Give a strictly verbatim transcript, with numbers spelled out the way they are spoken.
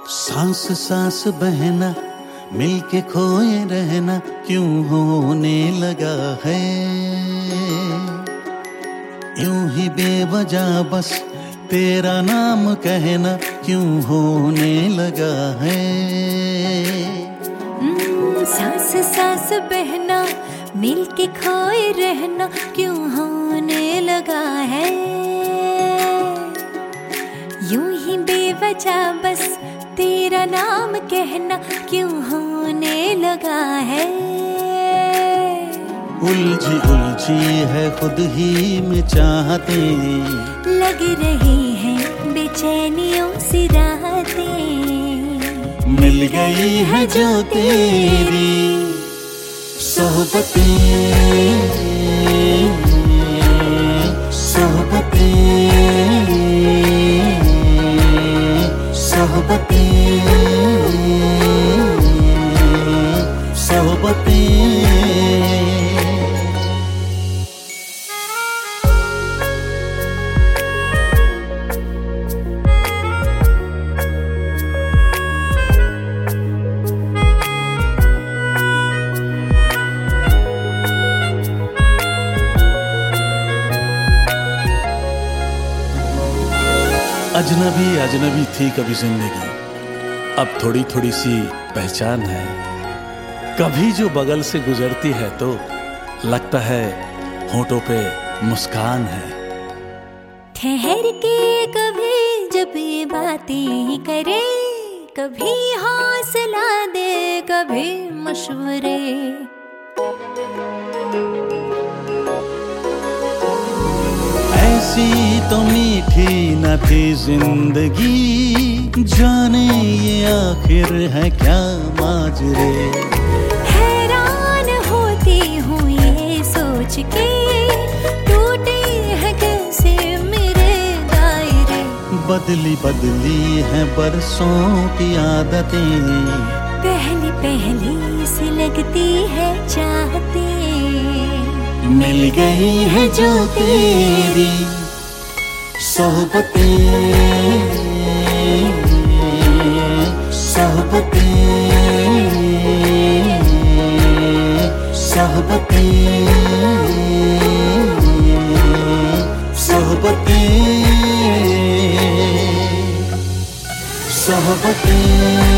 सांस सांस बहना, मिलके खोए रहना, क्यों होने लगा है यूं ही बेवजह बस तेरा नाम कहना, क्यों होने लगा है। सांस सांस बहना, मिलके खोए रहना, क्यों होने लगा है यूं ही बेवजह बस तेरा नाम कहना, क्यों होने लगा है। उलझी उलझी है खुद ही में चाहते, लग रही है बेचैनियों सी रातें, मिल गई है जो तेरी सोहबतें, सोहबतें, सोहबतें, सोहबतें। अजनबी अजनबी थी कभी जिंदगी, अब थोड़ी थोड़ी सी पहचान है। कभी जो बगल से गुजरती है तो लगता है होठों पे मुस्कान है। ठहर के कभी जब ये बातें करे, कभी हौसला दे कभी मशवरे, ऐसी तो मीठी न थी जिंदगी, जाने ये आखिर है क्या माजरे। हैरान होती हूँ ये सोच के, टूटे हैं कैसे मेरे दायरे। बदली बदली है बरसों की आदतें, पहली पहली सी लगती है चाहते, मिल गई है जो तेरी सोहबतें, सोहबतें, सोहबतें, सोहबतें, सोहबतें।